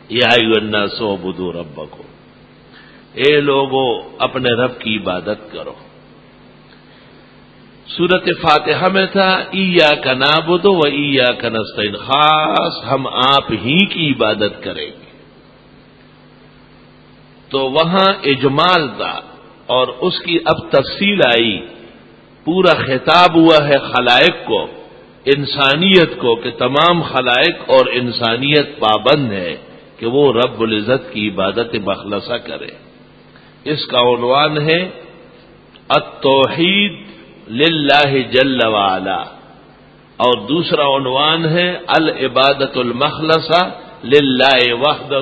یا ایھا الناس اعبدوا ربکم، اے لوگو اپنے رب کی عبادت کرو۔ سورۃ فاتحہ میں تھا ایاک نعبد و ایاک نستعین، خاص ہم آپ ہی کی عبادت کریں گے، تو وہاں اجمال تھا اور اس کی اب تفصیل آئی، پورا خطاب ہوا ہے خلائق کو، انسانیت کو، کہ تمام خلائق اور انسانیت پابند ہے کہ وہ رب العزت کی عبادت مخلصہ کرے۔ اس کا عنوان ہے التوحید للہ جل وعلا، اور دوسرا عنوان ہے العبادت المخلصہ للہ وحدہ۔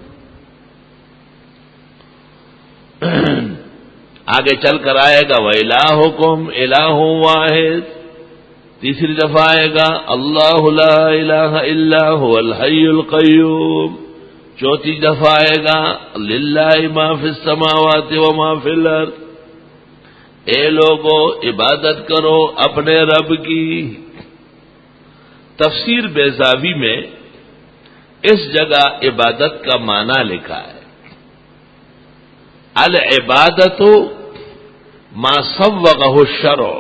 آگے چل کر آئے گا وَإِلَٰهُكُمْ إِلَٰهٌ وَاحِدٌ، تیسری دفعہ آئے گا اللہ لا الہ الا هو الحی القیوم، چوتھی دفعہ آئے گا للہ ما فی السماوات و ما فی الارض، اے لوگو عبادت کرو اپنے رب کی۔ تفسیر بیضاوی میں اس جگہ عبادت کا معنی لکھا ہے، العبادت ما صوغہ الشرع،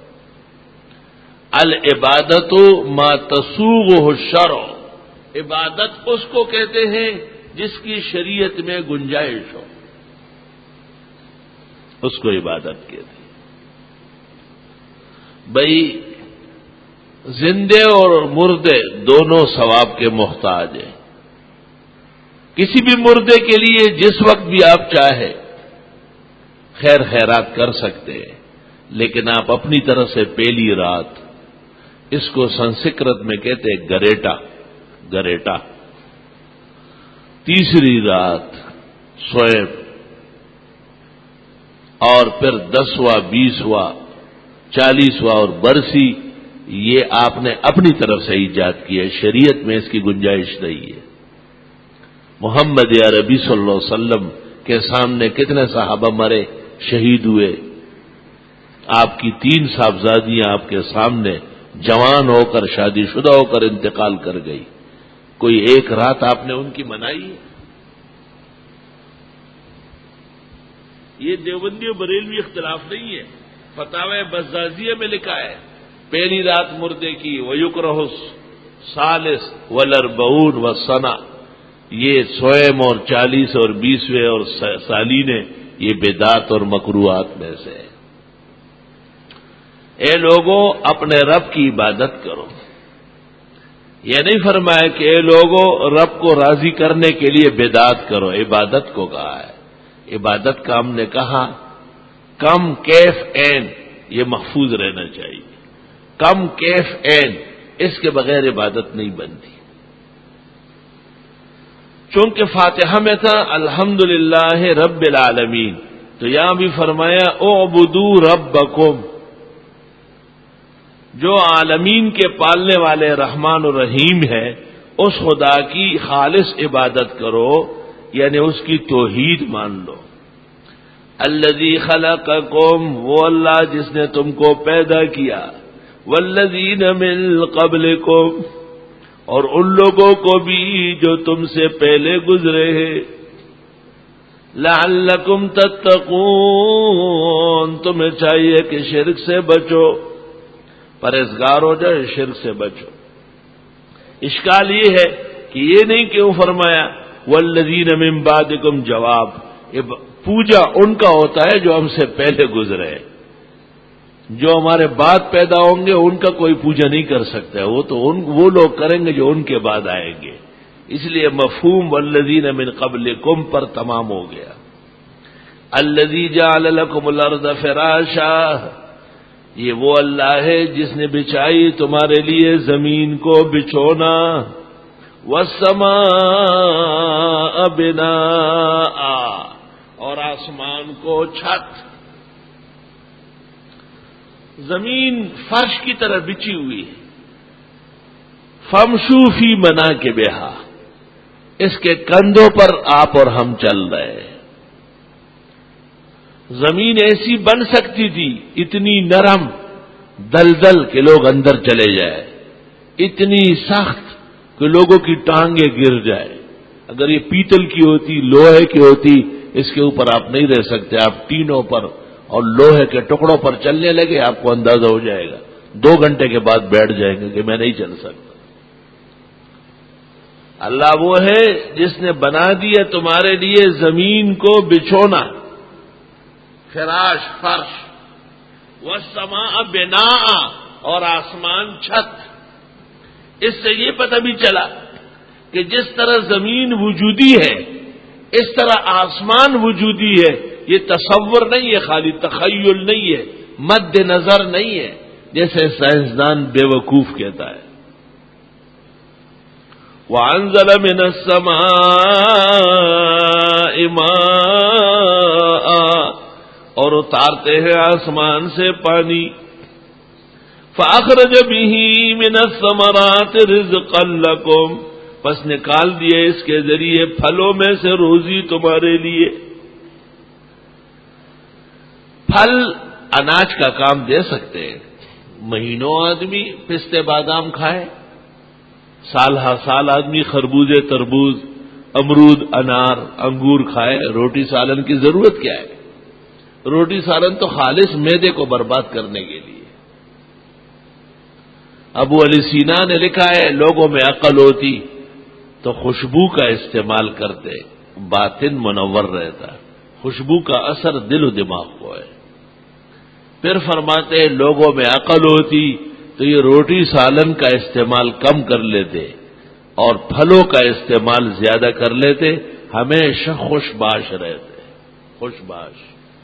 العبادت ما تسوغہ الشرع، عبادت اس کو کہتے ہیں جس کی شریعت میں گنجائش ہو، اس کو عبادت کہتے ہیں۔ بھئی زندے اور مردے دونوں ثواب کے محتاج ہیں، کسی بھی مردے کے لیے جس وقت بھی آپ چاہے خیر خیرات کر سکتے ہیں، لیکن آپ اپنی طرف سے پہلی رات، اس کو سنسکرت میں کہتے ہیں گریٹا، گریٹا، تیسری رات سوئم، اور پھر 10واں 20واں 40واں اور برسی، یہ آپ نے اپنی طرف سے ایجاد کی ہے، شریعت میں اس کی گنجائش نہیں ہے۔ محمد عربی صلی اللہ علیہ وسلم کے سامنے کتنے صحابہ مرے، شہید ہوئے، آپ کی 3 صاحبزادیاں آپ کے سامنے جوان ہو کر، شادی شدہ ہو کر انتقال کر گئی، کوئی ایک رات آپ نے ان کی منائی ہے؟ یہ دیوبندی و بریلوی اختلاف نہیں ہے، فتاوی بزازیہ میں لکھا ہے پہلی رات مردے کی، وَيُكْرَهُ الثَّالِثُ وَالْأَرْبَعُونَ وَالسَّنَةُ، یہ سوئم اور 40 اور 20ویں اور سالینیں، یہ بدعات اور مکروہات میں سے ہے۔ اے لوگوں اپنے رب کی عبادت کرو، یہ نہیں فرمایا کہ اے لوگوں رب کو راضی کرنے کے لیے بدعات کرو، عبادت کو کہا ہے۔ عبادت کا ہم نے کہا کم کیف عین، یہ محفوظ رہنا چاہیے، کم کیف عین، اس کے بغیر عبادت نہیں بنتی۔ چونکہ فاتحہ میں تھا الحمدللہ رب العالمین، تو یہاں بھی فرمایا اعبدوا ربکم، جو عالمین کے پالنے والے رحمان الرحیم ہے اس خدا کی خالص عبادت کرو، یعنی اس کی توحید مان لو۔ الذی خلقکم، وہ اللہ جس نے تم کو پیدا کیا، والذین من قبلکم، اور ان لوگوں کو بھی جو تم سے پہلے گزرے ہیں، لعلکم تتقون، تمہیں چاہیے کہ شرک سے بچو، پرہیزگار ہو جائے، شرک سے بچو۔ اشکال یہ ہے کہ یہ نہیں کیوں فرمایا والذین من بعدکم، جواب پوجا ان کا ہوتا ہے جو ہم سے پہلے گزرے، جو ہمارے بعد پیدا ہوں گے ان کا کوئی پوجا نہیں کر سکتا ہے، وہ تو وہ لوگ کریں گے جو ان کے بعد آئیں گے، اس لیے مفہوم والذین من قبلکم پر تمام ہو گیا۔ الذی جعل لکم الارض فراشا، یہ وہ اللہ ہے جس نے بچھائی تمہارے لیے زمین کو بچھونا، والسماء بناء، اور آسمان کو چھت۔ زمین فرش کی طرح بچھی ہوئی ہے، فمشوا فی مناکبہا، اس کے کندھوں پر آپ اور ہم چل رہے ہیں۔ زمین ایسی بن سکتی تھی، اتنی نرم دلدل کہ لوگ اندر چلے جائے، اتنی سخت کہ لوگوں کی ٹانگیں گر جائے، اگر یہ پیتل کی ہوتی، لوہے کی ہوتی، اس کے اوپر آپ نہیں رہ سکتے، آپ ٹینوں پر اور لوہے کے ٹکڑوں پر چلنے لگے، آپ کو اندازہ ہو جائے گا، 2 گھنٹے کے بعد بیٹھ جائیں گے کہ میں نہیں چل سکتا۔ اللہ وہ ہے جس نے بنا دیا تمہارے لیے زمین کو بچھونا، فراش فرش، والسماء بناء، اور آسمان چھت۔ اس سے یہ پتہ بھی چلا کہ جس طرح زمین وجودی ہے اس طرح آسمان وجودی ہے، یہ تصور نہیں ہے، خالی تخیل نہیں ہے، مد نظر نہیں ہے جیسے سائنسدان بے وقوف کہتا ہے۔ وَأَنزَلَ مِنَ السَّمَاءِ مَاءً، اور اتارتے ہیں آسمان سے پانی، فَأَخْرَجَ بِهِ مِنَ الثَّمَرَاتِ رِزْقًا لَكُمْ، پس نکال دیے اس کے ذریعے پھلوں میں سے روزی تمہارے لیے۔ پھل اناج کا کام دے سکتے ہیں، مہینوں آدمی پستے بادام کھائے، سال ہر سال آدمی خربوزے، تربوز، امرود، انار، انگور کھائے، روٹی سالن کی ضرورت کیا ہے؟ روٹی سالن تو خالص معدے کو برباد کرنے کے لیے۔ ابو علی سینا نے لکھا ہے لوگوں میں عقل ہوتی تو خوشبو کا استعمال کرتے، باطن منور رہتا، خوشبو کا اثر دل و دماغ کو ہے۔ پھر فرماتے لوگوں میں عقل ہوتی تو یہ روٹی سالن کا استعمال کم کر لیتے اور پھلوں کا استعمال زیادہ کر لیتے، ہمیشہ خوش باش رہتے، خوش باش۔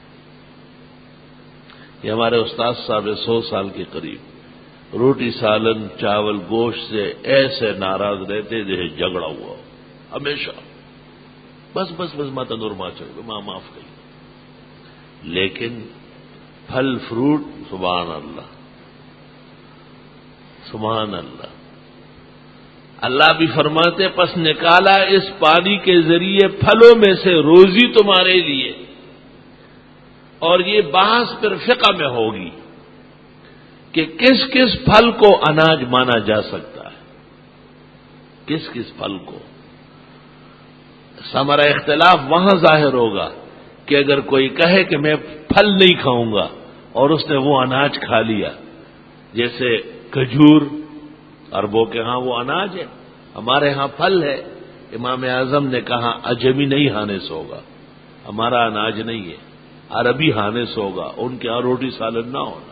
یہ ہمارے استاد صاحب 100 سال کے قریب روٹی سالن چاول گوشت سے ایسے ناراض رہتے جیسے جھگڑا ہوا ہو، ہمیشہ بس ماتا نورما چاہیے، ماں معاف کریے۔ لیکن پھل فروٹ، سبحان اللہ سبحان اللہ، اللہ بھی فرماتے پس نکالا اس پانی کے ذریعے پھلوں میں سے روزی تمہارے لیے۔ اور یہ بحث پھر فقہ میں ہوگی کہ کس کس پھل کو اناج مانا جا سکتا ہے، کس کس پھل کو۔ ہمارا اختلاف وہاں ظاہر ہوگا کہ اگر کوئی کہے کہ میں پھل نہیں کھاؤں گا اور اس نے وہ اناج کھا لیا، جیسے کھجور، عربوں کے ہاں وہ اناج ہے، ہمارے ہاں پھل ہے۔ امام اعظم نے کہا عجمی نہیں ہانس ہوگا، ہمارا اناج نہیں ہے، عربی ہانس ہوگا، ان کے ہاں روٹی سالن نہ ہونا۔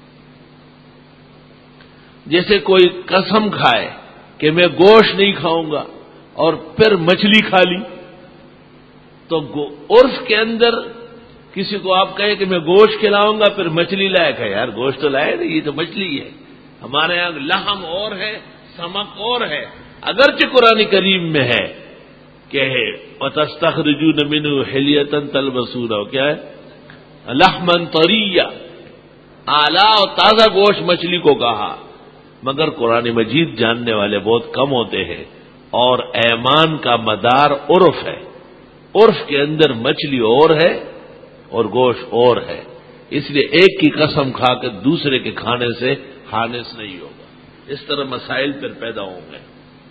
جیسے کوئی قسم کھائے کہ میں گوشت نہیں کھاؤں گا اور پھر مچھلی کھا لی، تو عرف کے اندر کسی کو آپ کہیں کہ میں گوشت کھلاؤں گا پھر مچھلی لائے، کہ یار گوشت تو لائے نہیں، یہ تو مچھلی ہے۔ ہمارے یہاں لحم اور ہے، سمک اور ہے، اگرچہ قرآن کریم میں ہے کہ وَتَسْتَخْرِجُونَ مِنْهُ حِلْيَةً تَلْبَسُونَهُ، کیا ہے؟ لحمًا طَرِيًّا، اعلیٰ اور تازہ گوشت مچھلی کو کہا، مگر قرآن مجید جاننے والے بہت کم ہوتے ہیں، اور ایمان کا مدار عرف ہے، عرف کے اندر مچھلی اور ہے اور گوشت اور ہے، اس لیے ایک کی قسم کھا کے دوسرے کے کھانے سے خالص نہیں ہوگا۔ اس طرح مسائل پھر پیدا ہوں گے۔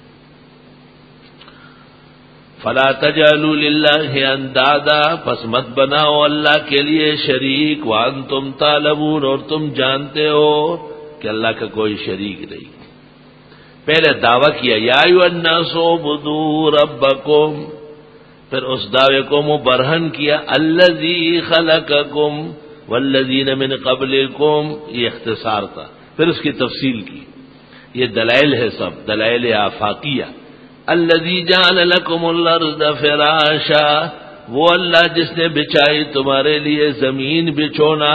فلا تجعلوا للہ اندادا، پس مت بناؤ اللہ کے لیے شریک، وانتم تعلمون، اور تم جانتے ہو کہ اللہ کا کوئی شریک نہیں۔ پہلے دعویٰ کیا یا ایھا الناس اعبدوا ربکم، پھر اس دعوے کو مبرہن کیا الذی خلقکم والذین من قبلکم، یہ اختصار تھا، پھر اس کی تفصیل کی، یہ دلائل ہے، سب دلائل آفاقیہ۔ الذی جعل لکم الارض فراشا، وہ اللہ جس نے بچائی تمہارے لیے زمین بچھونا،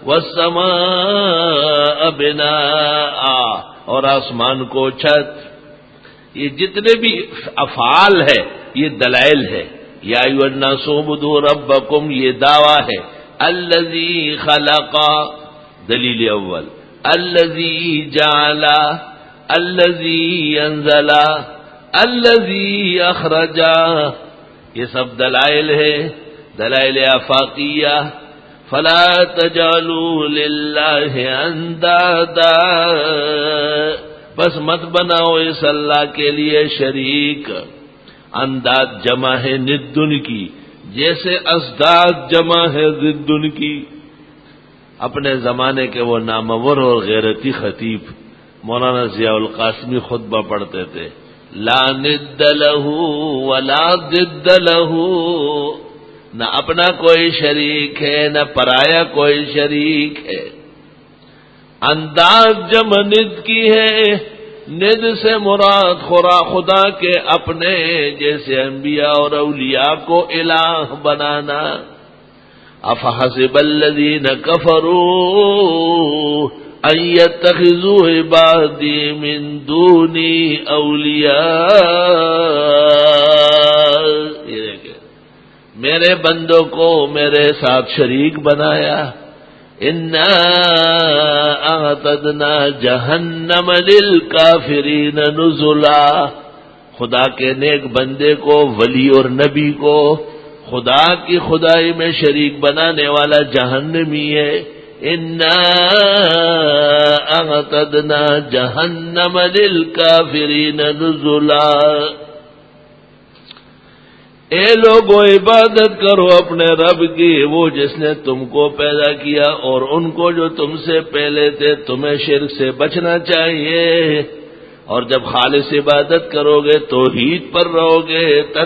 والسماء بناء، اور آسمان کو چھت۔ یہ جتنے بھی افعال ہے یہ دلائل ہے۔ یا ایھا الناس اعبدوا ربکم، یہ دعویٰ ہے۔ الذی خلق، دلیل اول، الذی جعل، الذی انزل، الذی اخرج، یہ سب دلائل ہے، دلائل آفاقیہ۔ فلا تجعلوا للہ اندادا، بس مت بناؤ اس اللہ کے لیے شریک۔ انداد جمع ہے ندن کی، جیسے ازداد جمع ہے ضدن کی۔ اپنے زمانے کے وہ نامور اور غیرتی خطیب مولانا ضیاء القاسمی خطبہ پڑھتے تھے، لا ند لہ ولا ضد لہ، نہ اپنا کوئی شریک ہے نہ پرایا کوئی شریک ہے۔ انداز جمع ند کی ہے، ند سے مراد خدا کے اپنے جیسے انبیاء اور اولیاء کو الہ بنانا۔ افحسب الذین کفروا ان یتخذوا عبادی من دونی اولیاء، یہ دیکھیں میرے بندوں کو میرے ساتھ شریک بنایا۔ انا اعتدنا جہنم للکافرین نزلا، خدا کے نیک بندے کو، ولی اور نبی کو خدا کی خدائی میں شریک بنانے والا جہنمی ہے۔ انا اعتدنا جہنم للکافرین نزلا، اے لوگو عبادت کرو اپنے رب کی، وہ جس نے تم کو پیدا کیا اور ان کو جو تم سے پہلے تھے۔ تمہیں شرک سے بچنا چاہیے، اور جب خالص عبادت کرو گے توحید پر رہو گے،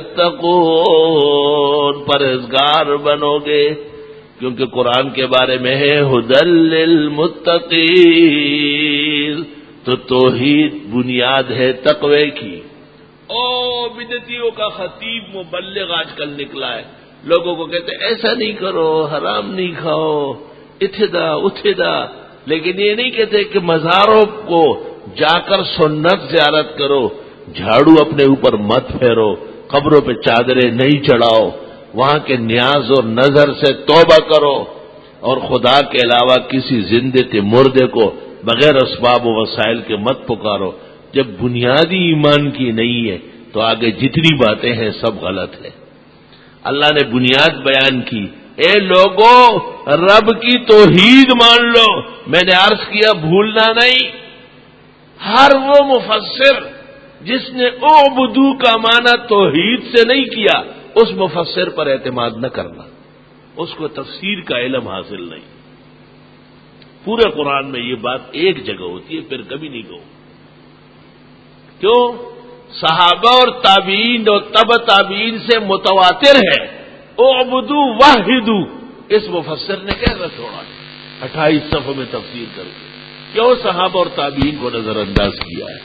تتقون پرہیزگار بنو گے، کیونکہ قرآن کے بارے میں ہے ھدی للمتقین، تو توحید بنیاد ہے تقوی کی۔ او بدعتیوں کا خطیب مبلغ آج کل نکلا ہے، لوگوں کو کہتے ہیں ایسا نہیں کرو، حرام نہیں کھاؤ، اتھدا اتھدا، لیکن یہ نہیں کہتے کہ مزاروں کو جا کر سنت زیارت کرو، جھاڑو اپنے اوپر مت پھیرو، قبروں پہ چادریں نہیں چڑھاؤ، وہاں کے نیاز اور نظر سے توبہ کرو، اور خدا کے علاوہ کسی زندے کے مردے کو بغیر اسباب و وسائل کے مت پکارو۔ جب بنیادی ایمان کی نہیں ہے تو آگے جتنی باتیں ہیں سب غلط ہے۔ اللہ نے بنیاد بیان کی، اے لوگو رب کی توحید مان لو۔ میں نے عرض کیا بھولنا نہیں، ہر وہ مفسر جس نے اعبدو کا معنی توحید سے نہیں کیا، اس مفسر پر اعتماد نہ کرنا، اس کو تفسیر کا علم حاصل نہیں۔ پورے قرآن میں یہ بات ایک جگہ ہوتی ہے، پھر کبھی نہیں کہو۔ کیوں؟ صحابہ اور تابعین اور تبع تابعین سے متواتر ہے، اعبدو واحدو، اس مفسر نے کیسا چھوڑا 28 صفحوں میں تفسیر کر کے؟ کیوں صحابہ اور تابعین کو نظر انداز کیا ہے؟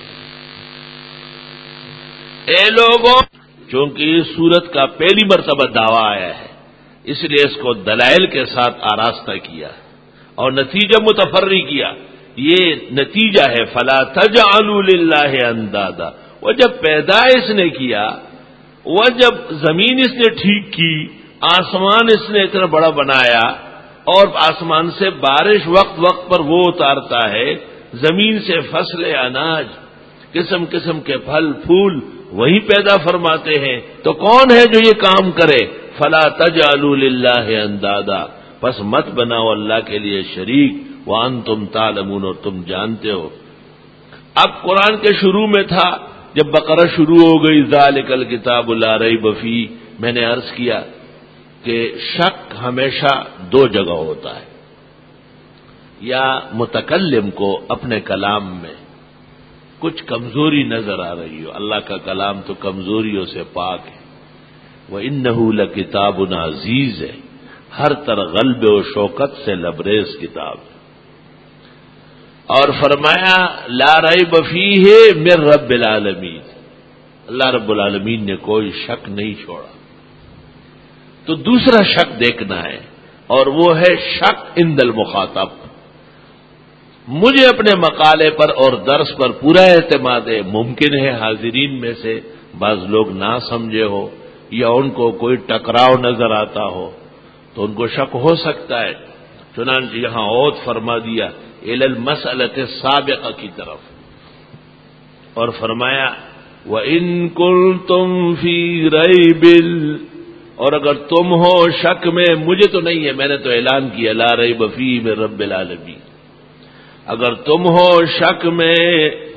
اے لوگوں، چونکہ اس سورت کا پہلی مرتبہ دعویٰ آیا ہے، اس لیے اس کو دلائل کے ساتھ آراستہ کیا اور نتیجہ متفرع کیا۔ یہ نتیجہ ہے فلا تجعلوا للہ اندادا۔ وہ جب پیدا اس نے کیا، وہ جب زمین اس نے ٹھیک کی، آسمان اس نے اتنا بڑا بنایا، اور آسمان سے بارش وقت وقت پر وہ اتارتا ہے، زمین سے فصل اناج، قسم قسم کے پھل پھول وہی پیدا فرماتے ہیں، تو کون ہے جو یہ کام کرے؟ فلا تجعلوا للہ اندادا، پس مت بناؤ اللہ کے لیے شریک، وانتم تعلمون، اور تم جانتے ہو۔ اب قرآن کے شروع میں تھا، جب بقرہ شروع ہو گئی ذالک الکتاب لا ریب فیہ، میں نے عرض کیا کہ شک ہمیشہ دو جگہ ہوتا ہے، یا متکلم کو اپنے کلام میں کچھ کمزوری نظر آ رہی ہو، اللہ کا کلام تو کمزوریوں سے پاک ہے، وَإِنَّهُ لَكِتَابٌ عزیز ہے، ہر طرح غلبے و شوکت سے لبریز کتاب ہے۔ اور فرمایا لا ریب فیہ من رب العالمین، اللہ رب العالمین نے کوئی شک نہیں چھوڑا۔ تو دوسرا شک دیکھنا ہے، اور وہ ہے شک عند المخاطب۔ مجھے اپنے مقالے پر اور درس پر پورا اعتماد ہے، ممکن ہے حاضرین میں سے بعض لوگ نہ سمجھے ہو یا ان کو کوئی ٹکراؤ نظر آتا ہو تو ان کو شک ہو سکتا ہے، چنانچہ یہاں عود فرما دیا الی المسألۃ السابقہ کی طرف، اور فرمایا وَإِن كُنتُمْ فِي رَيْبٍ، اور اگر تم ہو شک میں، مجھے تو نہیں ہے، میں نے تو اعلان کیا لا ریب فیہ من رب العالمین، اگر تم ہو شک میں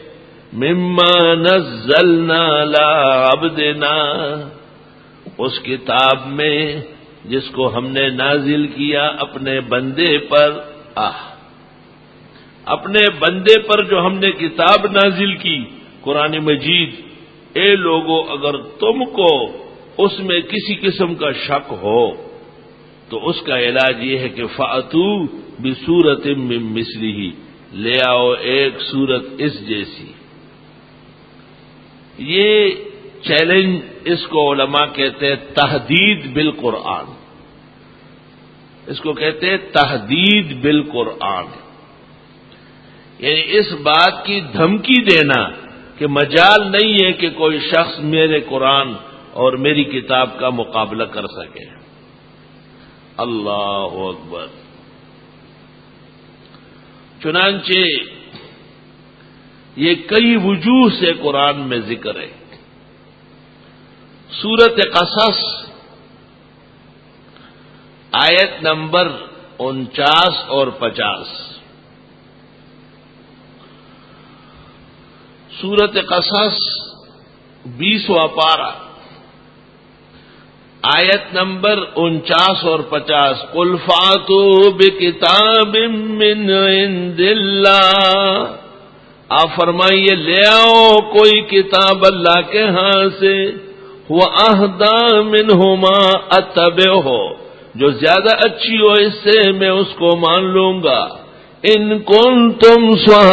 مما نزلنا علی عبدنا، اس کتاب میں جس کو ہم نے نازل کیا اپنے بندے پر، اپنے بندے پر جو ہم نے کتاب نازل کی قرآن مجید، اے لوگو اگر تم کو اس میں کسی قسم کا شک ہو تو اس کا علاج یہ ہے کہ فَأْتُوا بِسُورَةٍ مِّن مِّثْلِهِ، لے آؤ ایک سورت اس جیسی۔ یہ چیلنج، اس کو علماء کہتے ہیں تحدید بالقرآن، اس کو کہتے ہیں تحدید بالقرآن، یعنی اس بات کی دھمکی دینا کہ مجال نہیں ہے کہ کوئی شخص میرے قرآن اور میری کتاب کا مقابلہ کر سکے۔ اللہ اکبر۔ چنانچہ یہ کئی وجوہ سے قرآن میں ذکر ہے۔ سورۃ قصص آیت نمبر 49 اور 50۔ سورۃ قصص 20واں پارہ آیت نمبر 49 اور 50۔ قل فاتوا بکتاب من عند اللہ، آپ فرمائیے لے آؤ کوئی کتاب اللہ کے ہاں سے، وَأَهْدَىٰ مِنْهُمَا أَتَّبِعْهُ، جو زیادہ اچھی ہو اس سے میں اس کو مان لوں گا، ان کنتم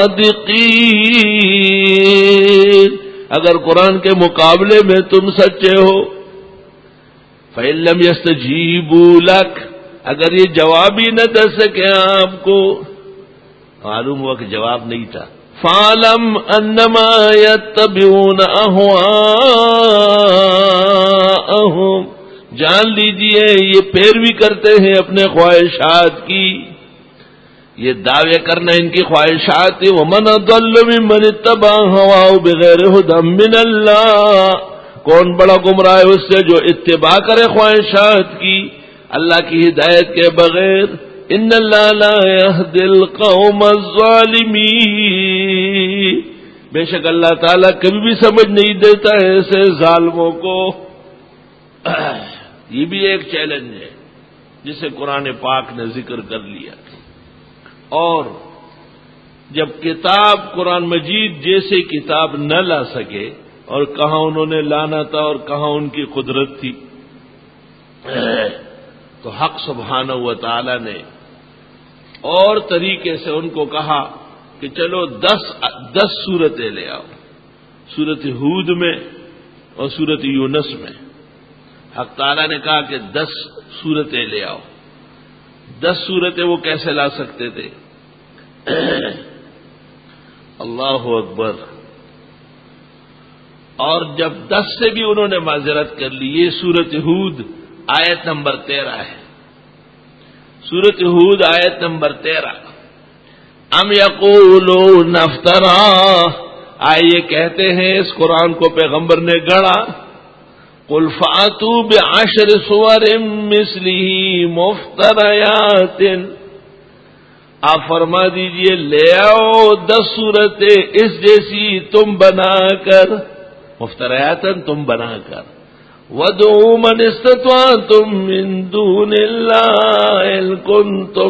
صادقین، اگر قرآن کے مقابلے میں تم سچے ہو۔ فَإِن لَّمْ يَسْتَجِيبُوا لَكَ، اگر یہ جواب ہی نہ دے سکے آپ کو، معلوم ہوا کہ جواب نہیں تھا۔ فَاعْلَمْ أَنَّمَا يَتَّبِعُونَ أَهْوَاءَهُمْ، جان لیجئے یہ پیروی کرتے ہیں اپنے خواہشات کی، یہ دعوے کرنا ان کی خواہشات ہے۔ وَمَنْ أَضَلُّ مِمَّنِ اتَّبَعَ هَوَاهُ بِغَيْرِ هُدًى مِّنَ اللَّهِ، کون بڑا گمراہ ہے اس سے جو اتباع کرے خواہشات کی اللہ کی ہدایت کے بغیر۔ ان اللہ لا يهدي القوم الظالمین، بے شک اللہ تعالیٰ کبھی بھی سمجھ نہیں دیتا ہے ایسے ظالموں کو۔ یہ بھی ایک چیلنج ہے جسے قرآن پاک نے ذکر کر لیا۔ اور جب کتاب قرآن مجید جیسے کتاب نہ لا سکے، اور کہاں انہوں نے لانا تھا اور کہاں ان کی قدرت تھی، تو حق سبحانہ و تعالی نے اور طریقے سے ان کو کہا کہ چلو 10 سورتیں لے آؤ، سورت ہود میں اور سورت یونس میں۔ حق تعالی نے کہا کہ 10 سورتیں لے آؤ۔ 10 سورتیں وہ کیسے لا سکتے تھے؟ اللہ اکبر۔ اور جب 10 سے بھی انہوں نے معذرت کر لی، یہ سورت ہود آیت نمبر 13 ہے۔ سورت ہود آیت نمبر 13۔ ام یقولون افترا، آئے کہتے ہیں اس قرآن کو پیغمبر نے گڑا۔ قل فاتوا بعشر سور مثلہ مفتریات، آپ فرما دیجئے لے آؤ 10 سورتیں اس جیسی تم بنا کر، مفتریاتن تم بنا کر۔ وَادْعُوا مَنِ اسْتَطَعْتُم مِّن دُونِ اللَّهِ إِن كُنتُمْ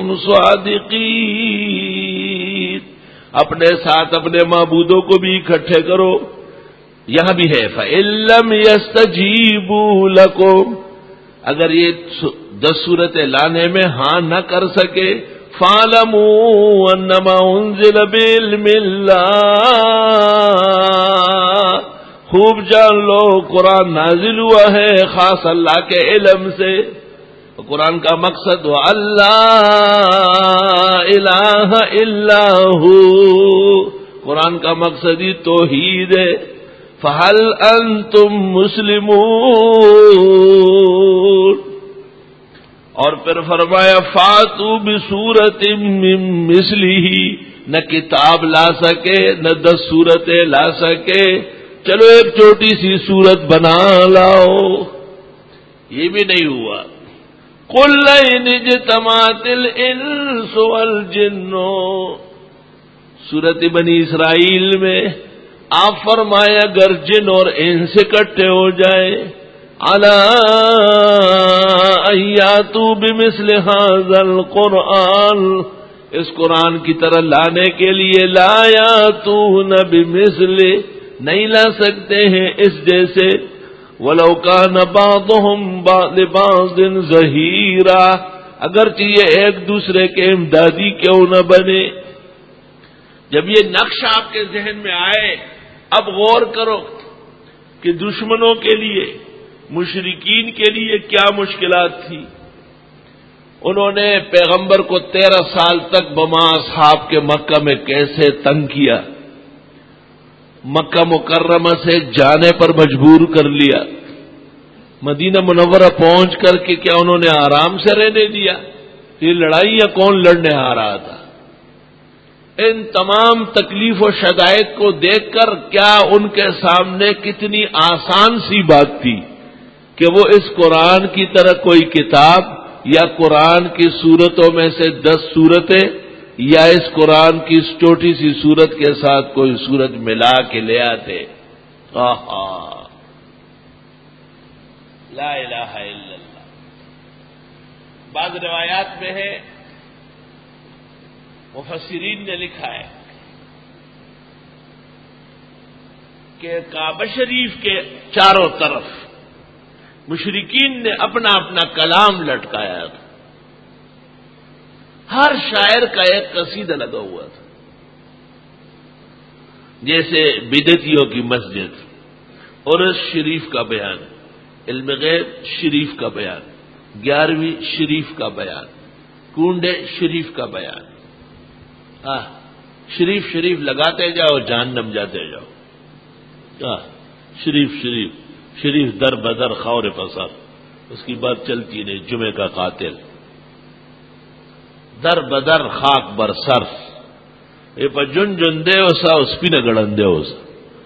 صَادِقِينَ، اپنے ساتھ اپنے معبودوں کو بھی اکٹھے کرو۔ یہاں بھی ہے فَإِن لَّمْ يَسْتَجِيبُوا لَكُمْ، اگر یہ 10 سورتیں لانے میں ہاں نہ کر سکے، فَاعْلَمُوا أَنَّمَا أُنزِلَ بِعِلْمِ اللَّهِ، خوب جان لو قرآن نازل ہوا ہے خاص اللہ کے علم سے۔ قرآن کا مقصد اللہ الہ الا ہو، قرآن کا مقصد ہی توحید ہے۔ فہل انتم مسلمون، اور پھر فرمایا فاتوا بسورۃ من مثلہ، نہ کتاب لا سکے نہ 10 سورتیں لا سکے، چلو ایک چھوٹی سی سورت بنا لاؤ، یہ بھی نہیں ہوا۔ قل لئن اجتمعت الانس والجن، سورت بنی اسرائیل میں آپ فرمایا اگر جن اور انس اکٹھے ہو جائے علی ان یاتوا بمثل ھذا القرآن، اس قرآن کی طرح لانے کے لیے، لا یاتون بمثل، نہیں لا سکتے ہیں اس جیسے، ولو کان بعضهم لبعض ظہیرا، اگرچہ یہ ایک دوسرے کے امدادی کیوں نہ بنے۔ جب یہ نقش آپ کے ذہن میں آئے، اب غور کرو کہ دشمنوں کے لیے، مشرکین کے لیے کیا مشکلات تھی۔ انہوں نے پیغمبر کو 13 سال تک بما اصحاب کے مکہ میں کیسے تنگ کیا، مکہ مکرمہ سے جانے پر مجبور کر لیا، مدینہ منورہ پہنچ کر کے کیا انہوں نے آرام سے رہنے دیا؟ یہ لڑائیاں کون لڑنے آ رہا تھا؟ ان تمام تکلیف و شدائد کو دیکھ کر کیا ان کے سامنے کتنی آسان سی بات تھی کہ وہ اس قرآن کی طرح کوئی کتاب یا قرآن کی سورتوں میں سے 10 سورتیں یا اس قرآن کی اس چھوٹی سی سورت کے ساتھ کوئی سورت ملا کے لے آتے۔ لا الہ الا اللہ۔ بعض روایات میں ہے، مفسرین نے لکھا ہے کہ کعبہ شریف کے چاروں طرف مشرکین نے اپنا اپنا کلام لٹکایا تھا، ہر شاعر کا ایک قصیدہ لگا ہوا تھا، جیسے بدعتیوں کی مسجد، عرس شریف کا بیان، علم غیب شریف کا بیان، 11ویں شریف کا بیان، کنڈے شریف کا بیان، شریف شریف لگاتے جاؤ جہنم جاتے جاؤ، شریف شریف شریف در بدر خور پسر، اس کی بات چلتی نہیں، جمعے کا قاتل، در بدر خاک بر سر، یہ پجن جن دے اسا اس پی نہ گڑن دے اسا،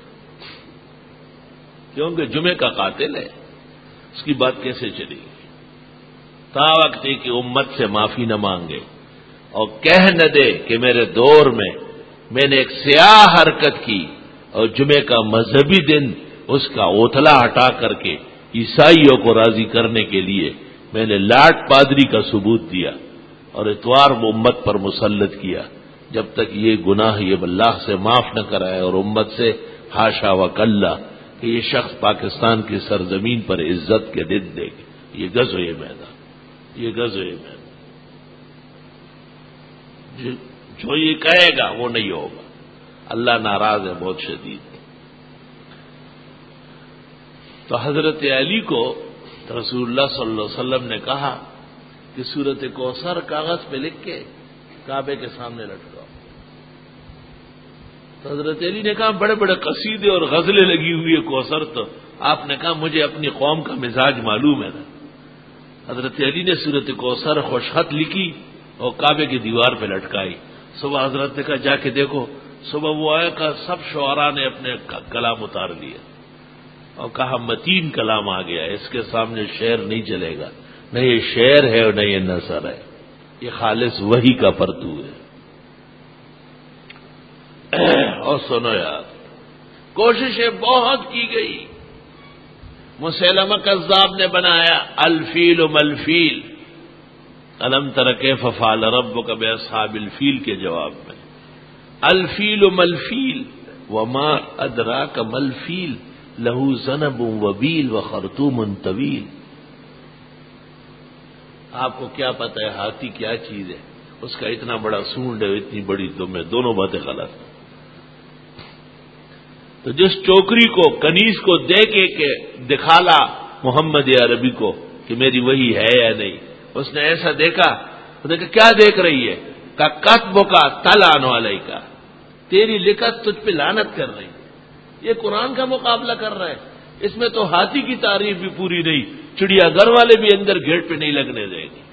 کیونکہ جمعے کا قاتل ہے، اس کی بات کیسے چلے گی؟ تا وقت کہ امت سے معافی نہ مانگے اور کہہ نہ دے کہ میرے دور میں نے ایک سیاہ حرکت کی اور جمعے کا مذہبی دن اس کا اوتھلا ہٹا کر کے عیسائیوں کو راضی کرنے کے لیے میں نے لاٹ پادری کا ثبوت دیا اور اتوار امت پر مسلط کیا، جب تک یہ گناہ یہ اللہ سے معاف نہ کرائے اور امت سے حاشا وکلا کہ یہ شخص پاکستان کی سرزمین پر عزت کے دن دے گے، یہ غزوہ میدان، یہ غزوہ میدان، جو یہ کہے گا وہ نہیں ہوگا، اللہ ناراض ہے بہت شدید۔ تو حضرت علی کو رسول اللہ صلی اللہ علیہ وسلم نے کہا کہ سورت کوثر کاغذ پہ لکھ کے کعبے کے سامنے لٹکاؤ۔ تو حضرت علی نے کہا بڑے بڑے قصیدے اور غزلیں لگی ہوئی ہے کوثر، تو آپ نے کہا مجھے اپنی قوم کا مزاج معلوم ہے نا۔ حضرت علی نے سورت کوثر خوشخط لکھی اور کعبے کی دیوار پہ لٹکائی۔ صبح حضرت نے کہا جا کے دیکھو، صبح وہ آیا کہ سب شعراء نے اپنے کلام اتار لیا اور کہا متین کلام آ گیا، اس کے سامنے شعر نہیں چلے گا، نہ یہ شعر ہے اور نہ یہ نثر ہے، یہ خالص وحی کا پرتو ہے۔ اور سنو یار، کوششیں بہت کی گئی، مسیلمہ کذاب نے بنایا الفیل ملفیل، الم تر کیف فعل ربک باصحاب الفیل کے جواب میں، الفیل ملفیل وما ادراک ملفیل لہو ذنب وبیل وخرطوم طویل، آپ کو کیا پتہ ہے ہاتھی کیا چیز ہے؟ اس کا اتنا بڑا سونڈ ہے، اتنی بڑی دم ہے، دونوں باتیں غلط۔ تو جس چوکری کو کنیز کو دے کے دکھالا محمد عربی کو کہ میری وہی ہے یا نہیں، اس نے ایسا دیکھا، کیا دیکھ رہی ہے؟ کا کتب کا تلان والے کا، تیری لکھت تجھ پہ لعنت کر رہی ہے، یہ قرآن کا مقابلہ کر رہا ہے، اس میں تو ہاتھی کی تعریف بھی پوری نہیں، چڑیا گھر والے بھی اندر گیٹ پہ نہیں لگنے دیں گے۔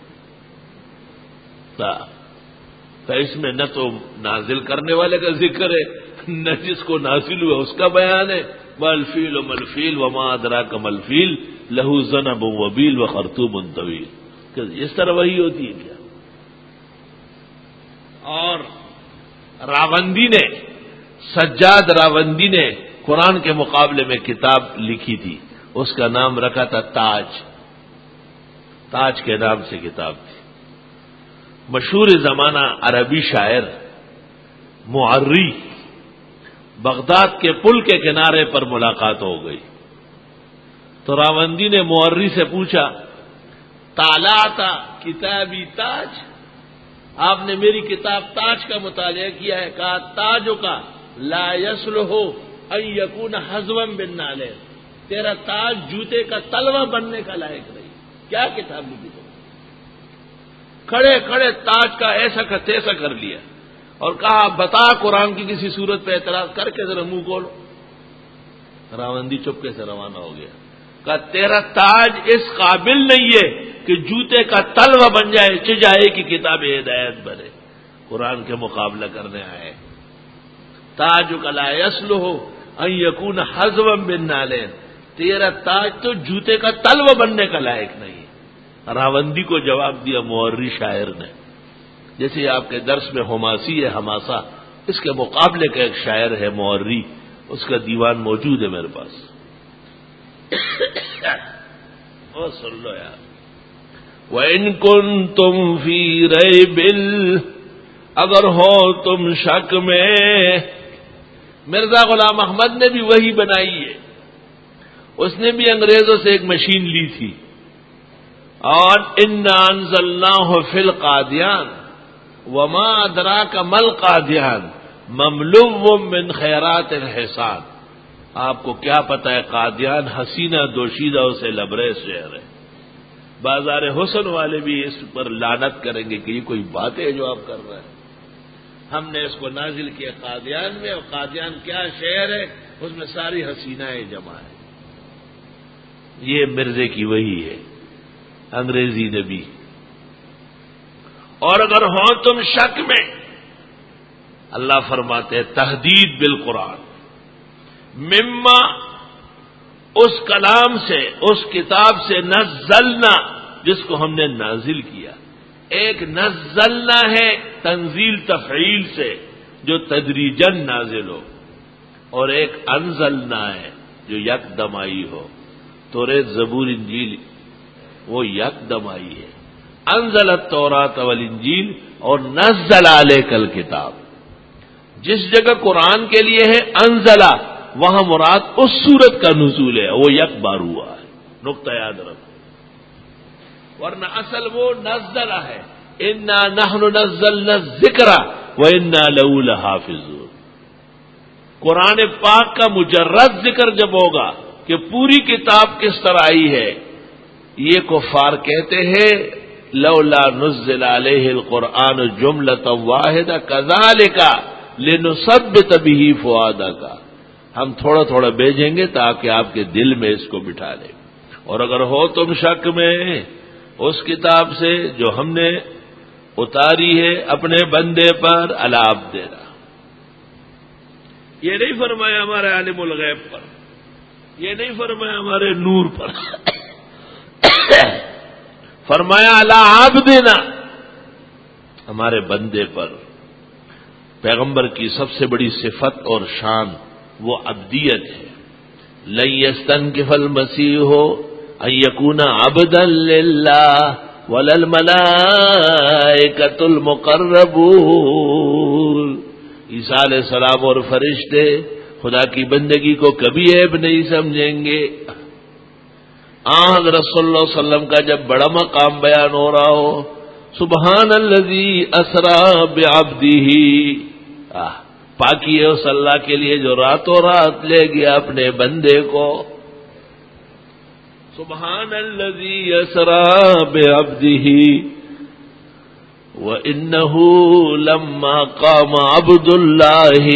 تو اس میں نہ تو نازل کرنے والے کا ذکر ہے، نہ جس کو نازل ہوا اس کا بیان ہے، ملفیل و ملفیل وما ادراک ملفیل لہو ذنب وبیل وخرطوم طویل، اس طرح وہی ہوتی ہے کیا؟ اور راوندی نے سجاد راوندی نے قرآن کے مقابلے میں کتاب لکھی تھی، اس کا نام رکھا تھا تاج، تاج کے نام سے کتاب تھی۔ مشہور زمانہ عربی شاعر معری، بغداد کے پل کے کنارے پر ملاقات ہو گئی تو راوندی نے معری سے پوچھا، طالعتا کتابی تاج، آپ نے میری کتاب تاج کا مطالعہ کیا ہے؟ کہا تاجو کا لا یصلح ان یکون حزوا بالنعلین، تیرا تاج جوتے کا تلوا بننے کا لائق نہیں۔ کیا کتاب لکھی تم؟ کھڑے کھڑے تاج کا ایسا کا تیسا کر لیا اور کہا بتا قرآن کی کسی صورت پہ اعتراض کر کے ذرا منہ کھولو۔ راوندی چپکے سے روانہ ہو گیا، کہا تیرا تاج اس قابل نہیں ہے کہ جوتے کا تلوا بن جائے، چجائے کی کتاب ہدایت بنے، قرآن کے مقابلہ کرنے آئے۔ تاج کا لا یصلح ان یکون حزوا بالنعلین، تیرا تاج تو جوتے کا تلوا بننے کا لائق نہیں۔ راوندی کو جواب دیا معری شاعر نے، جیسے آپ کے درس میں حماسی ہے حماسہ، اس کے مقابلے کا ایک شاعر ہے معری، اس کا دیوان موجود ہے میرے پاس، وہ سن لو یار۔ وَإِن كُنتُمْ فِي رَيْبٍ، اگر ہو تم شک میں۔ مرزا غلام احمد نے بھی وہی بنائی ہے، اس نے بھی انگریزوں سے ایک مشین لی تھی، اور اِنَّا أَنزَلْنَاهُ فِي الْقَادِيَانِ وَمَا أَدْرَاكَ مَا الْقَادِيَانِ مَمْلُوٌّ مِّنْ خَيْرَاتِ الْحِسَانِ، آپ کو کیا پتہ ہے قادیان حسینہ دوشیدہ سے لبریز شہر ہے۔ بازار حسن والے بھی اس پر لعنت کریں گے کہ یہ کوئی بات ہے جو آپ کر رہے ہیں۔ ہم نے اس کو نازل کیا قادیان میں، اور قادیان کیا شہر ہے، اس میں ساری حسینائیں جمع ہے۔ یہ مرزے کی وہی ہے، انگریزی نبی۔ اور اگر ہو تم شک میں، اللہ فرماتے ہیں تحدید بالقرآن، مما اس کلام سے، اس کتاب سے، نزلنا جس کو ہم نے نازل کیا۔ ایک نزلنا ہے تنزیل تفعیل سے جو تدریجن نازل ہو، اور ایک انزلنا ہے جو یکدمائی ہو۔ توریت زبور انجیل وہ یکدمائی ہے، انزل التوراۃ والانجیل اور نزل علیک الکتاب۔ جس جگہ قرآن کے لیے ہے انزلہ، وہاں مراد اس سورت کا نزول ہے، وہ یک بار ہوا ہے، نقطہ یاد رکھو، ورنہ اصل وہ نزلہ ہے، انا نحن نزلنا الذکر وانا لہ لحافظون۔ قرآن پاک کا مجرد ذکر جب ہوگا کہ پوری کتاب کس طرح آئی ہے، یہ کفار کہتے ہیں لولا نزل علیہ القرآن جملۃ واحدہ کذالک لنثبت بہ فؤادک، ہم تھوڑا تھوڑا بھیجیں گے تاکہ آپ کے دل میں اس کو بٹھا لیں۔ اور اگر ہو تم شک میں اس کتاب سے جو ہم نے اتاری ہے اپنے بندے پر، عذاب دینا، یہ نہیں فرمایا ہمارے عالم الغیب پر، یہ نہیں فرمایا ہمارے نور پر، فرمایا علی عبدنا، ہمارے بندے پر۔ پیغمبر کی سب سے بڑی صفت اور شان وہ عبدیت ہے۔ لن یستنکف المسیح ان یکون عبدا للہ ولا الملائکۃ المقربون، عیسیٰ علیہ السلام اور فرشتے خدا کی بندگی کو کبھی عیب نہیں سمجھیں گے۔ حضرت صلی اللہ علیہ وسلم کا جب بڑا مقام بیان ہو رہا ہو، سبحان الذی اسری بعبدہ، پاکی ہے اس اللہ کے لیے جو راتوں رات لے گیا اپنے بندے کو۔ سبحان الذی اسری بعبدہ وَإِنَّهُ لَمَّا قَامَ عَبْدُ اللَّهِ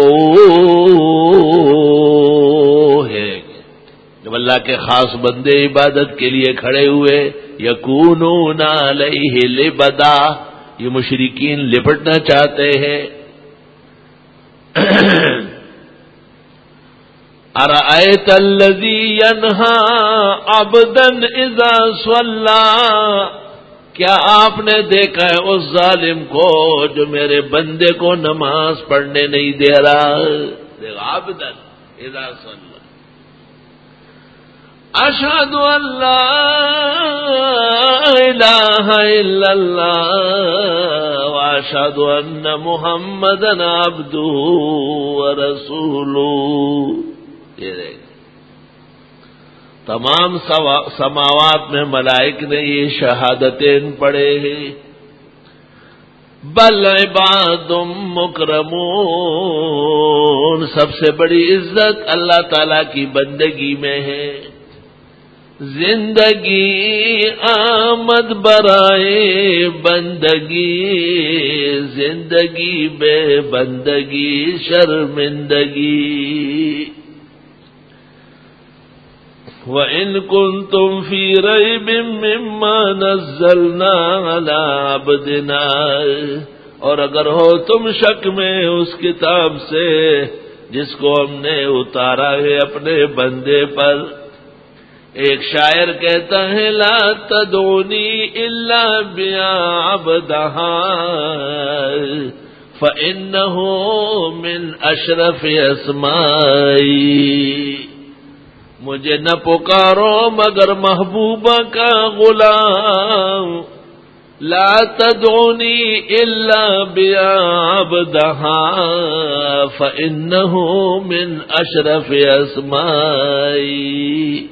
يَدْعُوهُ، جب اللہ کے خاص بندے عبادت کے لیے کھڑے ہوئے، یکونون علیہ لبدا، یہ مشرکین لپٹنا چاہتے ہیں۔ ارأیت الذی ینہا عبدا اذا صلی، کیا آپ نے دیکھا ہے اس ظالم کو جو میرے بندے کو نماز پڑھنے نہیں دے رہا؟ عابدا اذا صلی اشہد ان لا الہ الا اللہ واشہد ان محمدا عبدہ ورسولہ. یہ دیکھ تمام سماوات میں ملائک نے یہ شہادتیں پڑھے ہیں. بل عباد مکرمون، سب سے بڑی عزت اللہ تعالی کی بندگی میں ہے. زندگی آمد برائے بندگی، زندگی بے بندگی شرمندگی. وَإِن كُنتُمْ فِي رَيْبٍ مِّمَّا نَزَّلْنَا عَلَىٰ عَبْدِنَا، اور اگر ہو تم شک میں اس کتاب سے جس کو ہم نے اتارا ہے اپنے بندے پر. ایک شاعر کہتا ہے لا تدعونی الا بعبدہا فإنہ من اشرف اسمائی. مجھے نہ پکارو مگر محبوبہ کا غلام. لا تدعونی الا بعبدہا فإنہ من اشرف اسمائی.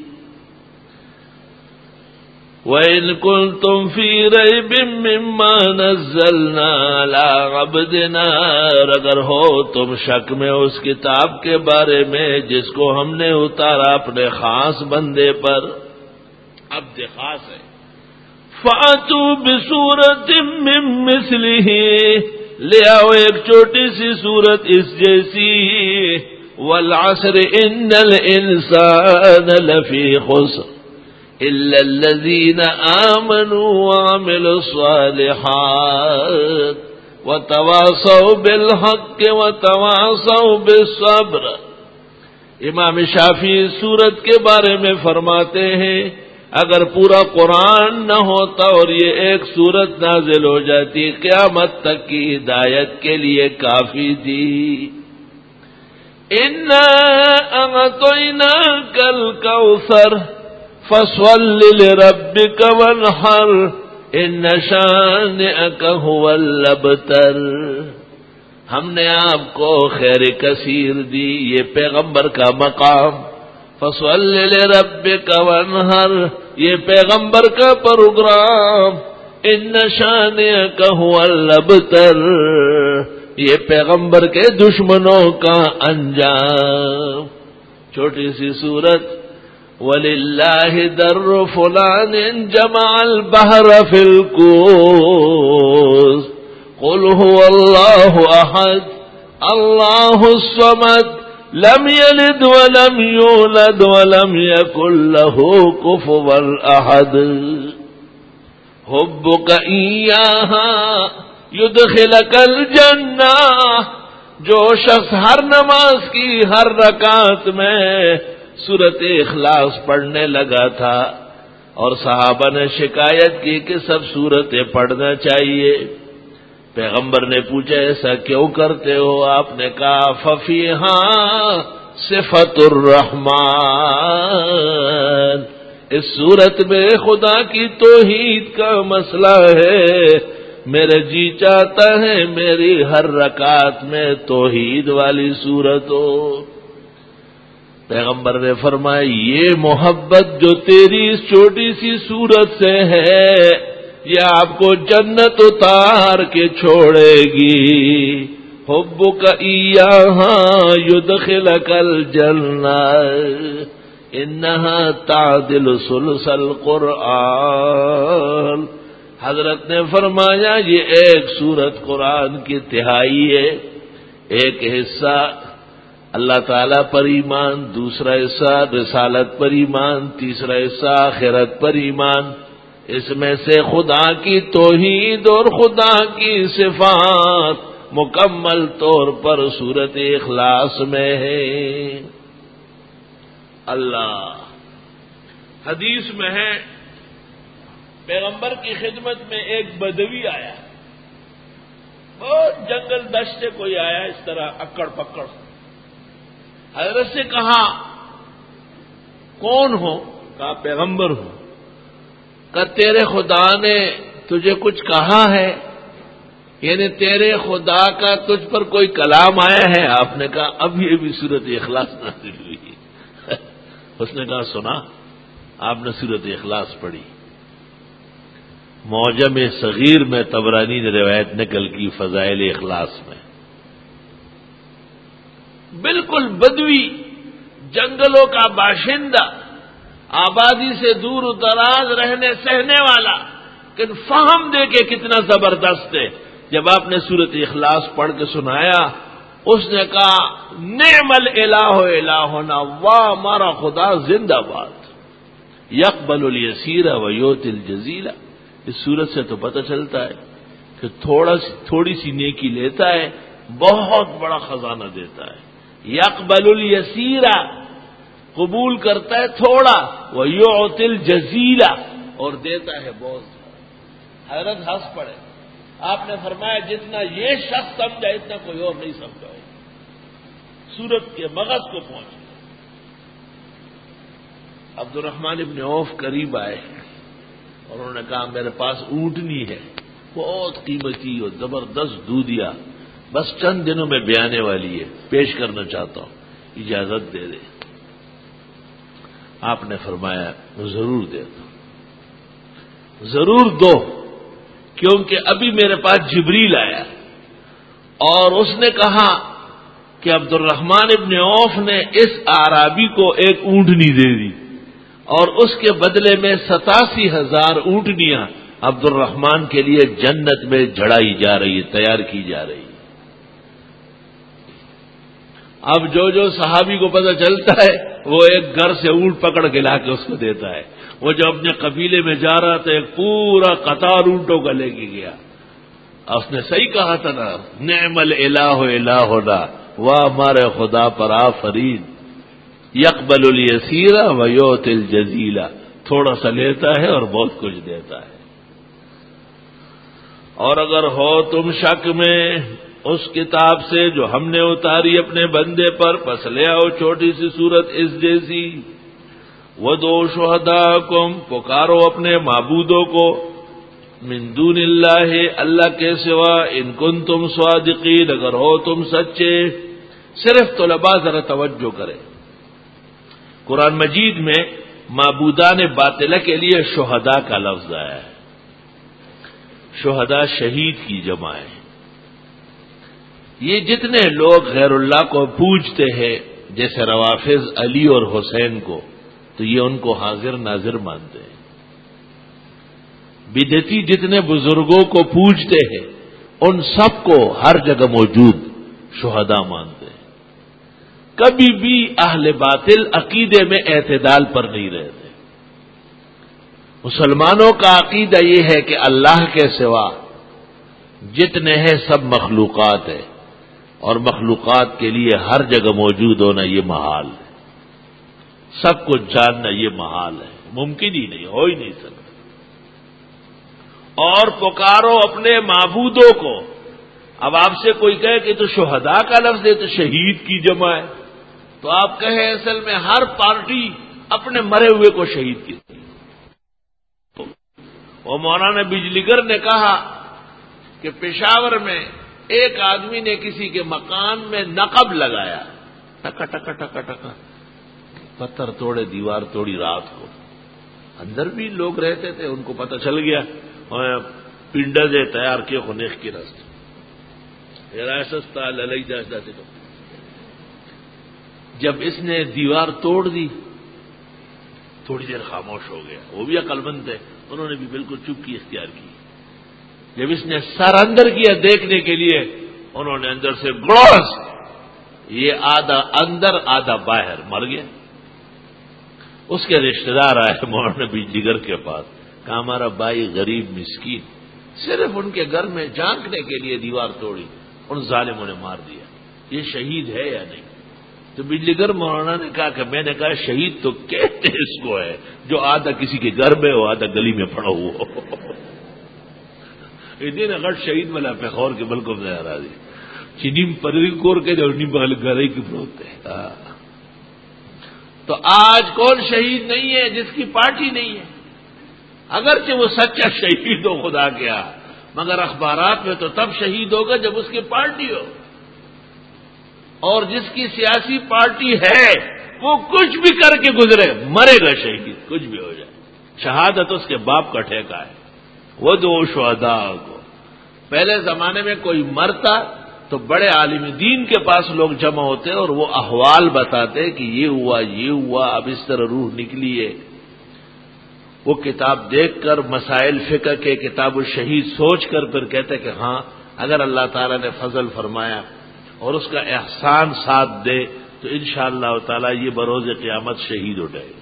وَإِن كُنتُمْ فِي رَيْبٍ مِّمَّا نَزَّلْنَا عَلَىٰ عَبْدِنَا، اگر ہو تم شک میں اس کتاب کے بارے میں جس کو ہم نے اتارا اپنے خاص بندے پر. عبد خاص ہے. فَأْتُوا بِسُورَةٍ مِّن مِّثْلِهِ، لے آؤ ایک چھوٹی سی صورت اس جیسی. وَالْعَصْرِ إِنَّ الْإِنسَانَ لَفِي خُسْرٍ إِلَّا الَّذِينَ آمَنُوا وَعَمِلُوا الصَّالِحَاتِ وَتَوَاصَوْا بِالْحَقِّ وَتَوَاصَوْا بِالصَّبْرِ. امام شافعی اس سورت کے بارے میں فرماتے ہیں اگر پورا قرآن نہ ہوتا اور یہ ایک سورت نازل ہو جاتی قیامت تک کی ہدایت کے لیے کافی تھی. إِنَّا أَعْطَيْنَاكَ الْكَوْثَرَ فَصَلِّ لِرَبِّكَ وَانْحَرْ إِنَّ شَانِئَكَ هُوَ الْأَبْتَرُ. ہم نے آپ کو خیر کثیر دی، یہ پیغمبر کا مقام. فَصَلِّ لِرَبِّكَ وَانْحَرْ، یہ پیغمبر کا پروگرام. إِنَّ شَانِئَكَ هُوَ الْأَبْتَرُ، یہ پیغمبر کے دشمنوں کا انجام. چھوٹی سی صورت. وَلِلَّهِ دَرُّ فُلَانٍ جَمَعَ الْبَحْرَ فِي الْكُوزِ قُلْ هُوَ اللَّهُ أَحَدٌ اللَّهُ الصَّمَدُ لَمْ يَلِدْ وَلَمْ يُولَدْ وَلَمْ يَكُنْ لَهُ كُفُوًا أَحَدٌ. حُبُّكَ إِيَّاهَا يُدْخِلُكَ الْجَنَّةَ، جو شخص ہر نماز کی ہر رکعت میں سورت اخلاص پڑھنے لگا تھا اور صحابہ نے شکایت کی کہ سب سورتیں پڑھنا چاہیے. پیغمبر نے پوچھا ایسا کیوں کرتے ہو؟ آپ نے کہا فَفِيهَا صِفَةُ الرَّحْمَٰنِ، اس سورت میں خدا کی توحید کا مسئلہ ہے. میرا جی چاہتا ہے میری ہر رکعت میں توحید والی سورت ہو. پیغمبر نے فرمایا یہ محبت جو تیری اس چھوٹی سی صورت سے ہے یہ آپ کو جنت اتار کے چھوڑے گی. حبک ایہا یدخلک الجنہ انہا تعدل ثلث القرآن. حضرت نے فرمایا یہ ایک سورت قرآن کی تہائی ہے. ایک حصہ اللہ تعالیٰ پر ایمان، دوسرا حصہ رسالت پر ایمان، تیسرا حصہ آخرت پر ایمان. اس میں سے خدا کی توحید اور خدا کی صفات مکمل طور پر سورت اخلاص میں ہے. اللہ حدیث میں ہے پیغمبر کی خدمت میں ایک بدوی آیا، بہت جنگل دشت سے کوئی آیا، اس طرح اکڑ پکڑ۔ حضرت سے کہا کون ہو؟ کہا پیغمبر ہوں۔ کہ تیرے خدا نے تجھے کچھ کہا ہے؟ یعنی تیرے خدا کا تجھ پر کوئی کلام آیا ہے؟ آپ نے کہا ابھی ابھی سورۃ اخلاص نازل ہوئی۔ اس نے کہا سنا؟ آپ نے سورۃ اخلاص پڑھی۔ معجم صغیر میں طبرانی نے روایت نقل کی فضائل اخلاص میں۔ بالکل بدوی، جنگلوں کا باشندہ، آبادی سے دور دراز رہنے سہنے والا، لیکن فہم دے کے کتنا زبردست ہے۔ جب آپ نے سورۃ اخلاص پڑھ کے سنایا، اس نے کہا نعم الالہ الہنا، واہ ہمارا خدا زندہ باد، یقبل الیسیر ویؤتی الجزیل۔ اس سورت سے تو پتہ چلتا ہے کہ تھوڑی سی نیکی لیتا ہے، بہت بڑا خزانہ دیتا ہے۔ یقبل الیسیر، قبول کرتا ہے تھوڑا، ویؤتی الجزیل، اور دیتا ہے بہت۔ حضرت ہنس پڑے۔ آپ نے فرمایا جتنا یہ شخص سمجھا اتنا کوئی اور نہیں سمجھا۔ سورت کے مغز کو پہنچ گیا۔ عبد الرحمن ابن عوف قریب آئے اور انہوں نے کہا میرے پاس اونٹنی ہے، بہت قیمتی اور زبردست دودھیا، بس چند دنوں میں بیانے والی ہے، پیش کرنا چاہتا ہوں، اجازت دے دے۔ آپ نے فرمایا ضرور دے دو، ضرور دو، کیونکہ ابھی میرے پاس جبریل آیا اور اس نے کہا کہ عبد الرحمن ابن عوف نے اس اعرابی کو ایک اونٹنی دے دی اور اس کے بدلے میں 87,000 اونٹنیاں عبد الرحمن کے لیے جنت میں جڑائی جا رہی ہے، تیار کی جا رہی ہے۔ اب جو صحابی کو پتہ چلتا ہے وہ ایک گھر سے اونٹ پکڑ کے لا کے اس کو دیتا ہے۔ وہ جو اپنے قبیلے میں جا رہا تھا ایک پورا قطار اونٹوں کا لے کے گیا۔ اس نے صحیح کہا تھا نا، نعم الالہ الہنا، واہ ہمارے خدا پر آفرین، یقبل الیسیر ویؤتی الجزیل، تھوڑا سا لیتا ہے اور بہت کچھ دیتا ہے۔ اور اگر ہو تم شک میں اس کتاب سے جو ہم نے اتاری اپنے بندے پر، پس لے آؤ چھوٹی سی سورت اس جیسی، وَدُعُوا شُهَدَاءَكُمْ، پکارو اپنے معبودوں کو، من دون اللہ، اللہ کے سوا، ان کنتم صادقین، اگر ہو تم سچے۔ صرف طلباء ذرا توجہ کریں، قرآن مجید میں معبودان باطلہ کے لیے شہداء کا لفظ آیا ہے۔ شہداء شہید کی جمع ہے۔ یہ جتنے لوگ غیر اللہ کو پوجتے ہیں، جیسے روافض علی اور حسین کو، تو یہ ان کو حاضر ناظر مانتے ہیں۔ بدعتی جتنے بزرگوں کو پوجتے ہیں، ان سب کو ہر جگہ موجود شہداء مانتے ہیں۔ کبھی بھی اہل باطل عقیدے میں اعتدال پر نہیں رہتے۔ مسلمانوں کا عقیدہ یہ ہے کہ اللہ کے سوا جتنے ہیں سب مخلوقات ہیں، اور مخلوقات کے لیے ہر جگہ موجود ہونا یہ محال ہے، سب کچھ جاننا یہ محال ہے، ممکن ہی نہیں، ہو ہی نہیں سکتا۔ اور پکارو اپنے معبودوں کو۔ اب آپ سے کوئی کہے کہ تو شہداء کا لفظ ہے تو شہید کی جمع ہے، تو آپ کہیں اصل میں ہر پارٹی اپنے مرے ہوئے کو شہید کی۔ وہ مولانا بجلیگر نے کہا کہ پشاور میں ایک آدمی نے کسی کے مکان میں نقب لگایا، ٹکا ٹکا ٹکا ٹکا، پتھر توڑے، دیوار توڑی، رات کو اندر بھی لوگ رہتے تھے، ان کو پتہ چل گیا، پنڈا دے تیار کیے خنیخ کی رست سستا للئی جاتا تھے۔ تو جب اس نے دیوار توڑ دی، تھوڑی دیر خاموش ہو گیا، وہ بھی عقل مند تھے، انہوں نے بھی بالکل چپکی اختیار کی۔ جب اس نے سر اندر کیا دیکھنے کے لیے، انہوں نے اندر سے گڑوس، یہ آدھا اندر آدھا باہر، مر گیا۔ اس کے رشتہ دار آئے مولانا بجلیگر کے پاس، کہا ہمارا بھائی غریب مسکین، صرف ان کے گھر میں جھانکنے کے لیے دیوار توڑی، ان ظالموں نے مار دیا، یہ شہید ہے یا نہیں؟ تو بجلی گر مولانا نے کہا کہ میں نے کہا شہید تو کہتے اس کو ہے جو آدھا کسی کے گھر میں ہو آدھا گلی میں پڑا ہوا ہو. اتنے غٹ شہید والا پیخور کے ملکوں میں آ رہا دی چینیم پری کور کے جو نیم گھر کی بروتے. تو آج کون شہید نہیں ہے جس کی پارٹی نہیں ہے؟ اگرچہ وہ سچا شہید ہو خدا کیا، مگر اخبارات میں تو تب شہید ہوگا جب اس کی پارٹی ہو. اور جس کی سیاسی پارٹی ہے وہ کچھ بھی کر کے گزرے مرے گا شہید، کچھ بھی ہو جائے. شہادت اس کے باپ کا ٹھیکہ ہے. وہ دو شہداء کو پہلے زمانے میں کوئی مرتا تو بڑے عالم دین کے پاس لوگ جمع ہوتے اور وہ احوال بتاتے کہ یہ ہوا اب اس طرح روح نکلی ہے. وہ کتاب دیکھ کر مسائل فقہ کے کتاب الشہید سوچ کر پھر کہتے کہ ہاں اگر اللہ تعالی نے فضل فرمایا اور اس کا احسان ساتھ دے تو انشاءاللہ تعالی یہ بروز قیامت شہید ہو جائے.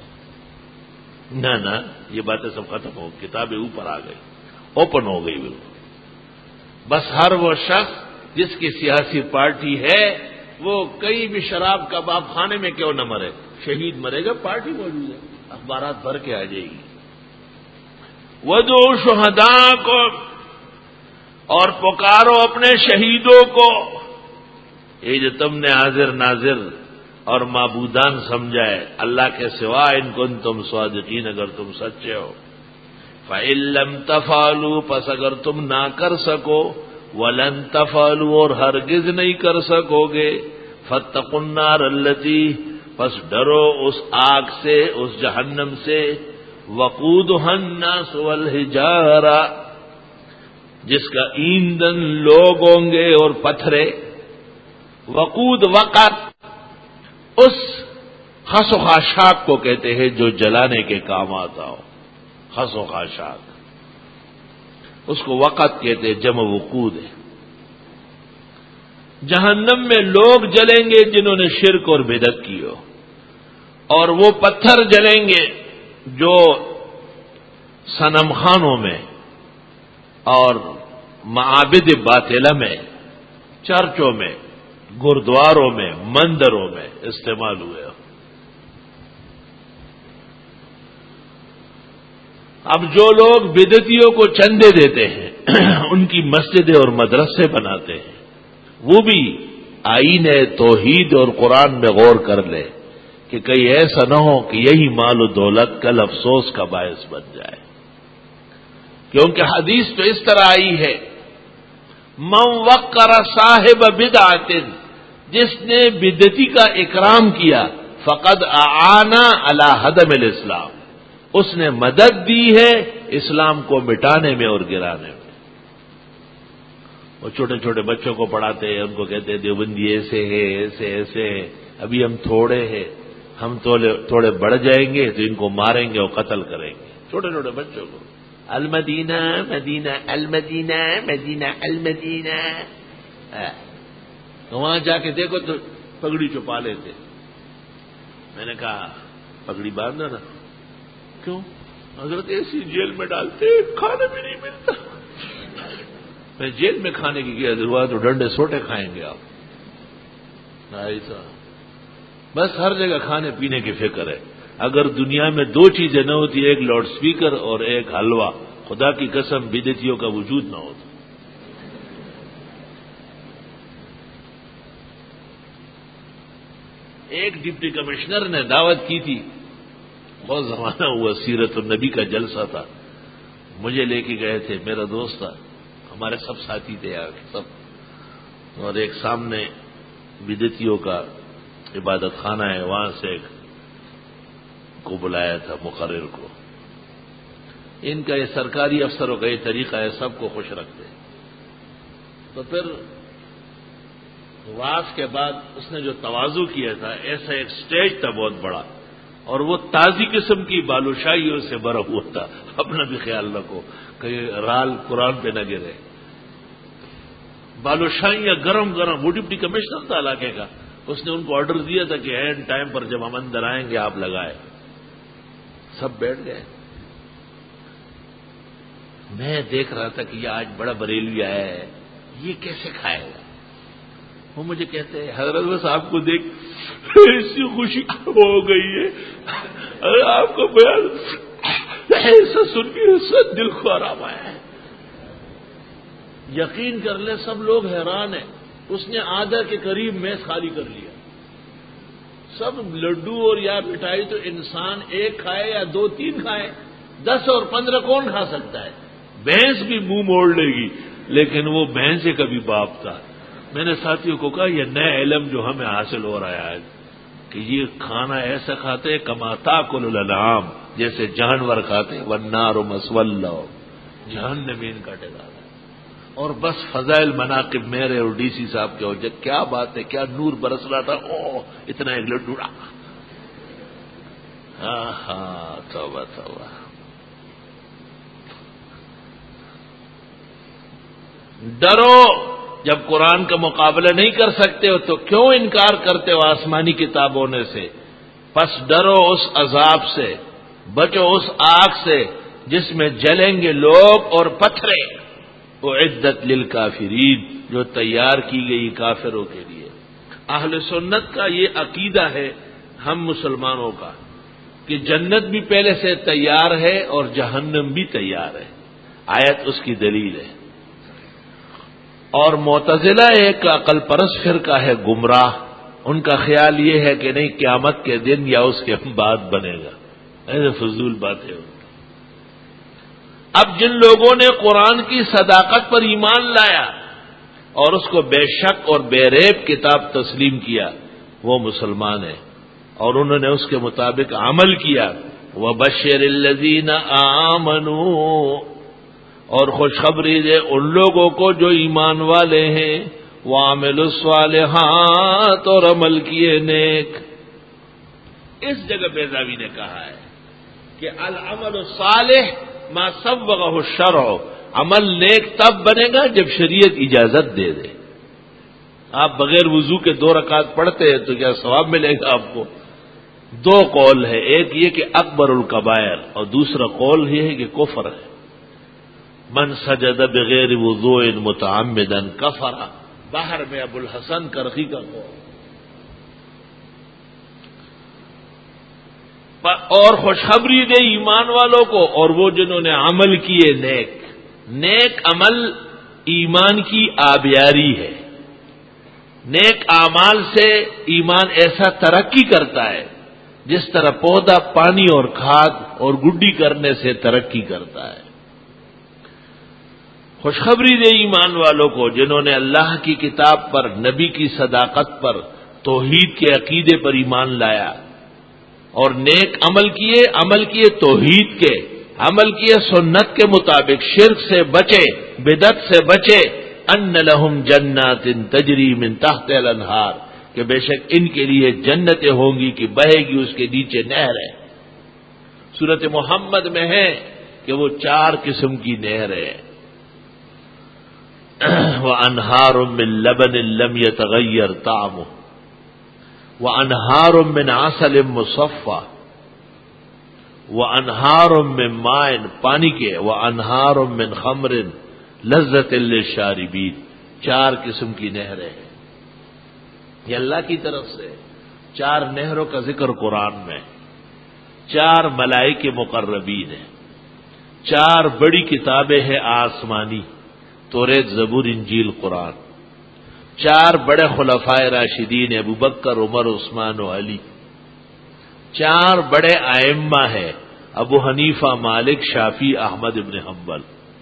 نہ یہ باتیں سب ختم ہو، کتابیں اوپر آ گئی، اوپن ہو گئی بالکل. بس ہر وہ شخص جس کی سیاسی پارٹی ہے وہ کئی بھی شراب کباب خانے میں کیوں نہ مرے، شہید مرے گا، پارٹی موجود ہے، اخبارات بھر کے آ جائے گی. وَدْعُوا شُهَدَاءَكُمْ، اور پکارو اپنے شہیدوں کو. یہ جو تم نے حاضر ناظر اور معبودان سمجھا ہے اللہ کے سوا، ان کنتم صادقین، اگر تم سچے ہو. فَإِن لَّمْ تَفْعَلُوا، پس اگر تم نہ کر سکو، وَلَن تَفْعَلُوا، اور ہرگز نہیں کر سکو گے، فَاتَّقُوا النَّارَ الَّتِي، پس ڈرو اس آگ سے، اس جہنم سے، وَقُودُهَا النَّاسُ وَالْحِجَارَةُ، جس کا ایندھن لوگ ہوں گے اور پتھرے. وقود وقت اس خس و خاشاک کو کہتے ہیں جو جلانے کے کام آتا ہو. خس و خاشاک اس کو وقت کہتے ہیں، جمع وقود ہے. جہنم میں لوگ جلیں گے جنہوں نے شرک اور بدعت کی ہو، اور وہ پتھر جلیں گے جو صنم خانوں میں اور معابد باطلہ میں، چرچوں میں، گردواروں میں، مندروں میں استعمال ہوئے. اب جو لوگ بدعتیوں کو چندے دیتے ہیں ان کی مسجدیں اور مدرسے بناتے ہیں، وہ بھی آئین توحید اور قرآن میں غور کر لے کہ کہیں ایسا نہ ہو کہ یہی مال و دولت کل افسوس کا باعث بن جائے. کیونکہ حدیث تو اس طرح آئی ہے، من وقر صاحب بدعت، جس نے بدعتی کا اکرام کیا، فقد اعانا علی ہدم الاسلام، اس نے مدد دی ہے اسلام کو مٹانے میں اور گرانے میں. وہ چھوٹے چھوٹے بچوں کو پڑھاتے ہیں، ان کو کہتے ہیں دیوبندی ایسے ہے ایسے ایسے ہے، ابھی ہم تھوڑے ہیں، ہم تھوڑے بڑھ جائیں گے تو ان کو ماریں گے اور قتل کریں گے. چھوٹے چھوٹے بچوں کو المدینہ مدینہ المدینہ مدینہ المدینہ. تو وہاں جا کے دیکھو تو پگڑی چھپا لیتے. میں نے کہا پگڑی باندھو نا. کیوں؟ حضرت ایسی جیل میں ڈالتے کھانا بھی نہیں ملتا. میں جیل میں کھانے کی کیا ضرورت، تو ڈنڈے سوٹے کھائیں گے آپ. ایسا بس ہر جگہ کھانے پینے کی فکر ہے. اگر دنیا میں دو چیزیں نہ ہوتی، ایک لاؤڈ اسپیکر اور ایک حلوہ، خدا کی قسم بدعتیوں کا وجود نہ ہوتا. ایک ڈپٹی کمشنر نے دعوت کی تھی، بہت زمانہ ہوا، سیرت النبی کا جلسہ تھا، مجھے لے کے گئے تھے، میرا دوست تھا، ہمارے سب ساتھی تھے یہاں کے سب، اور ایک سامنے بدعتیوں کا عبادت خانہ ہے، وہاں سے ایک کو بلایا تھا مقرر کو. ان کا یہ سرکاری افسروں کا یہ طریقہ ہے، سب کو خوش رکھتے. تو پھر واس کے بعد اس نے جو تواضع کیا تھا، ایسا ایک سٹیج تھا بہت بڑا، اور وہ تازی قسم کی بالوشائیوں سے بھرا ہوا تھا. اپنا بھی خیال رکھو کہ رال قرآن پہ نہ گرے. بالوشائیاں گرم گرم. وہ ڈپٹی کمشنر تھا علاقے کا، اس نے ان کو آرڈر دیا تھا کہ اینڈ ٹائم پر جب ہم اندر آئیں گے آپ لگائے. سب بیٹھ گئے. میں دیکھ رہا تھا کہ یہ آج بڑا بریلوی آیا ہے، یہ کیسے کھائے گا. وہ مجھے کہتے ہیں حضرت بس آپ کو دیکھ ایسی خوشی ہو گئی ہے، اگر آپ کو بیان ایسا سن کے سب دل کو آرام آیا ہے۔ یقین کر لے سب لوگ حیران ہیں، اس نے آدھا کے قریب میز خالی کر لیا۔ سب لڈو اور یا مٹھائی تو انسان ایک کھائے یا 2-3 کھائے، 10 اور 15 کون کھا سکتا ہے؟ بھینس بھی منہ موڑ لے گی، لیکن وہ بھینس سے کبھی باپ تھا۔ میں نے ساتھیوں کو کہا یہ نیا علم جو ہمیں حاصل ہو رہا ہے آج، کہ یہ کھانا ایسا کھاتے ہیں کما تاکل الانعام، جیسے جانور کھاتے ہیں، والنار مثوی لہم، جہنمین کا ٹھکانہ ہے۔ اور بس فضائل مناقب میرے اور ڈی سی صاحب کے ہو جائے، کیا بات ہے، کیا نور برس رہا تھا، او اتنا ایک لڈو ہاں توبہ توبہ۔ ڈرو، جب قرآن کا مقابلہ نہیں کر سکتے ہو تو کیوں انکار کرتے ہو آسمانی کتاب ہونے سے؟ پس ڈرو اس عذاب سے، بچو اس آگ سے جس میں جلیں گے لوگ اور پتھرے، اعدت للکافرین، جو تیار کی گئی کافروں کے لیے۔ اہل سنت کا یہ عقیدہ ہے ہم مسلمانوں کا کہ جنت بھی پہلے سے تیار ہے اور جہنم بھی تیار ہے، آیت اس کی دلیل ہے۔ اور معتزلہ ایک عقل پرست فرقہ ہے گمراہ، ان کا خیال یہ ہے کہ نہیں قیامت کے دن یا اس کے بعد بنے گا، ایسے فضول بات ہے۔ اب جن لوگوں نے قرآن کی صداقت پر ایمان لایا اور اس کو بے شک اور بے ریب کتاب تسلیم کیا، وہ مسلمان ہیں اور انہوں نے اس کے مطابق عمل کیا۔ وَبَشِّرِ الَّذِينَ آمَنُوا، اور خوشخبری دے ان لوگوں کو جو ایمان والے ہیں، وَعَمِلُوا الصَّالِحَاتِ، اور عمل کیے نیک۔ اس جگہ بیضاوی نے کہا ہے کہ العمل الصالح ما صبغہ الشرع، عمل نیک تب بنے گا جب شریعت اجازت دے دے۔ آپ بغیر وضو کے 2 رکعت پڑھتے ہیں تو کیا ثواب ملے گا آپ کو؟ 2 قول ہے، ایک یہ کہ اکبر الکبائر، اور دوسرا قول یہ ہے کہ کفر ہے۔ من سجد بغیر وضوء متعمدا کفر، باہر میں ابو الحسن کرخی کا قول۔ اور خوشخبری دے ایمان والوں کو، اور وہ جنہوں نے عمل کیے نیک۔ نیک عمل ایمان کی آبیاری ہے۔ نیک اعمال سے ایمان ایسا ترقی کرتا ہے جس طرح پودا پانی اور کھاد اور گڈی کرنے سے ترقی کرتا ہے۔ خوشخبری دے ایمان والوں کو جنہوں نے اللہ کی کتاب پر، نبی کی صداقت پر، توحید کے عقیدے پر ایمان لایا اور نیک عمل کیے توحید کے، عمل کیے سنت کے مطابق، شرک سے بچے، بدعت سے بچے، ان لہم جنات تجری من تحت الانہار، کہ بے شک ان کے لیے جنتیں ہوں گی کہ بہے گی اس کے نیچے نہر ہے۔ سورۃ محمد میں ہے کہ وہ 4 قسم کی نہر ہے۔ وَأَنْهَارٌ مِّن لَّبَنٍ لَّمْ يَتَغَيَّرْ طَعْمُهُ وَأَنْهَارٌ مِّنْ عَسَلٍ مُّصَفًّى وَأَنْهَارٌ مِّن مَّاءٍ، پانی کے، وَأَنْهَارٌ مِّن خَمْرٍ لَذَّةٍ لِّلشَّارِبِينَ، 4 قسم کی نہریں ہیں۔ یہ اللہ کی طرف سے 4 نہروں کا ذکر قرآن میں، 4 ملائکے مقربین ہیں، 4 بڑی کتابیں ہیں آسمانی، توریت، زبور، انجیل، قرآن، 4 بڑے خلفائے راشدین، ابو بکر، عمر، عثمان و علی، 4 بڑے ائمہ ہیں، ابو حنیفہ، مالک، شافعی، احمد ابن حنبل،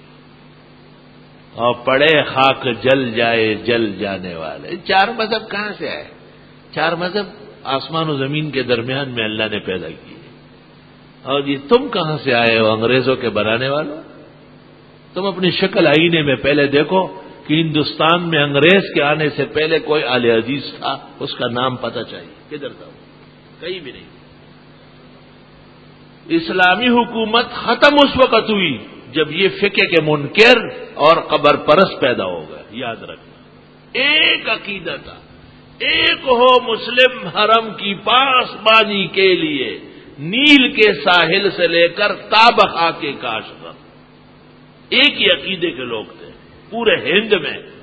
اور پڑے خاک جل جائے جل جانے والے۔ 4 مذہب کہاں سے آئے؟ 4 مذہب آسمان و زمین کے درمیان میں اللہ نے پیدا کیے، اور یہ تم کہاں سے آئے ہو انگریزوں کے بنانے والوں؟ تم اپنی شکل آئینے میں پہلے دیکھو کہ ہندوستان میں انگریز کے آنے سے پہلے کوئی آل عزیز تھا، اس کا نام پتہ چاہیے، کدھر تھا؟ کہیں بھی نہیں۔ اسلامی حکومت ختم اس وقت ہوئی جب یہ فقہ کے منکر اور قبر پرست پیدا ہو گئے، یاد رکھنا۔ ایک عقیدہ تھا، ایک ہو مسلم حرم کی پاسبانی کے لیے نیل کے ساحل سے لے کر تابخا کے کاشغر، ایک ہی عقیدے کے لوگ تھے پورے ہند میں۔